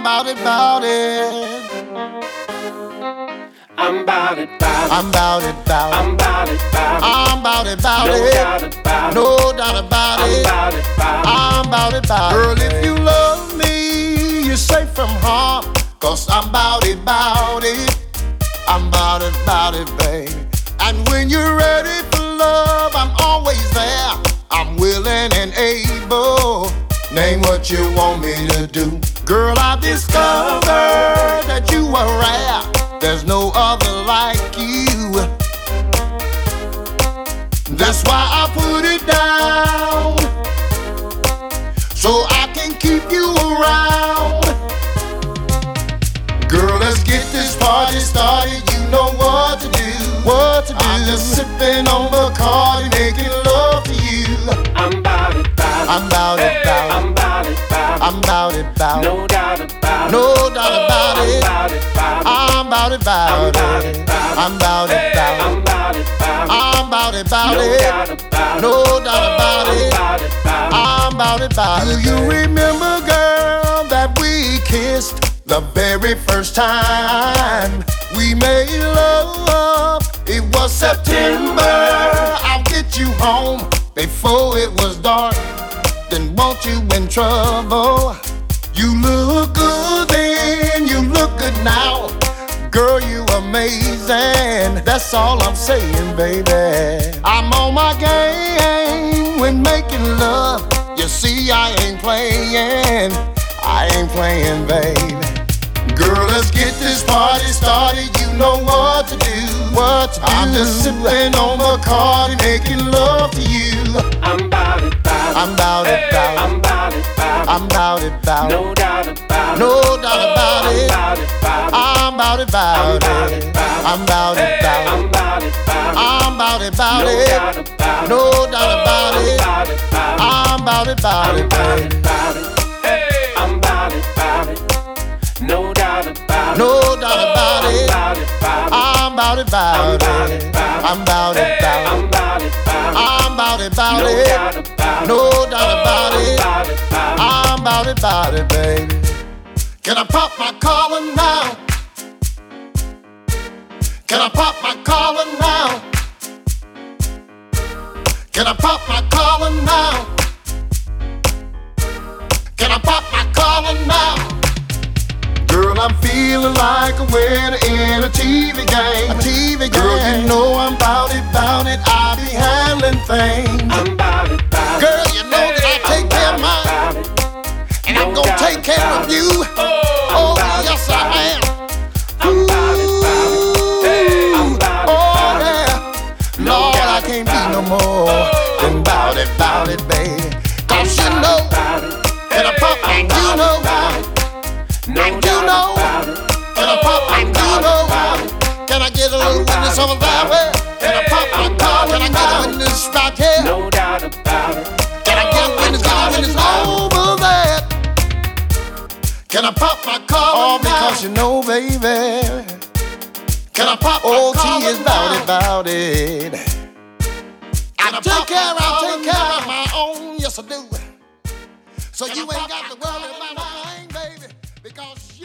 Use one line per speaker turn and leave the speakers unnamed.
about it, about it.
I'm about it, about it.
I'm about it, about it.
I'm about it, about it.
I'm about it, about
No
it.
doubt about it.
No doubt about
I'm
it.
about it, about it.
I'm about it, about it. Girl, if you love me, you're safe from harm. 'Cause I'm about it, about it. I'm about it, baby. And when you're ready for love, I'm always there. I'm willing and able. Name what you want me to do. Girl, I discovered that you are rare. There's no other like you. That's why I put it down, so I can keep you around. Girl, let's get this party started. You know what to do. What to do? I'm just sipping on Bacardi, making love to you.
I'm about it, about it.
I'm about it, about it.
I'm about it, about it.
I'm about it, about it.
No doubt about it.
No doubt about
I'm
it.
about it, about it.
I'm about it, about it. I'm about it, about
I'm
it.
about it, about it.
I'm about it, about
No
it.
doubt about it.
No doubt about
I'm
it.
about it, about it.
I'm about it, about it. Do you remember, girl, that we kissed the very first time we made love? It was September. I'll get you home before it was dark. Then want you in trouble. You look good then, you look good now. Girl, you amazing. That's all I'm saying, baby. I'm on my game when making love. You see, I ain't playing. I ain't playing, baby. Girl, let's get this party started. You know what to do. What to do? I'm just sipping on Bacardi, making love to you.
I'm about it, about it.
I'm about it, about it.
I'm about it, about it.
I'm about it, about it.
No doubt about it.
No doubt about it.
I'm about it, about it.
I'm about it, about it. I'm about it, about it.
I'm about it, about it.
I'm about it, about
No
it.
doubt about it.
No doubt about it.
I'm about it, about it.
I'm about it,
I'm
baby.
about it, about it. I'm about it, about it. No doubt about it.
No doubt about it.
I'm about it, about it.
I'm about it, about it. I'm about it, about
I'm
it.
about it, about it.
I'm about it, about
No
it.
doubt about it.
No doubt about it.
About it, about it.
I'm about it, baby. Can I pop my collar now? Can I pop my collar now? Can I pop my collar now? Can I pop my collar now? Girl, I'm feeling like a winner in a TV game. A TV game. Girl, you know I'm about it, I be handling things.
I'm about it, about it.
Girl, you know that I take care of mine, and I'm gonna take care of you. Oh, yes, I am.
I'm about it, about it. I'm about it,
Oh, yeah. Lord, I can't be no more than about it, baby. 'Cause you know, can I pop my, you know, and you know, can I pop my, you know, can I get a little witness over that way? Can I pop my car? Can I get a witness right here?
No doubt about it.
Can I get a witness over that? Can I pop my car? Oh, because you know, baby. Can I pop my OT is about it. I'll take care of my own, yes I do. So you ain't got to worry about a thing, baby, because you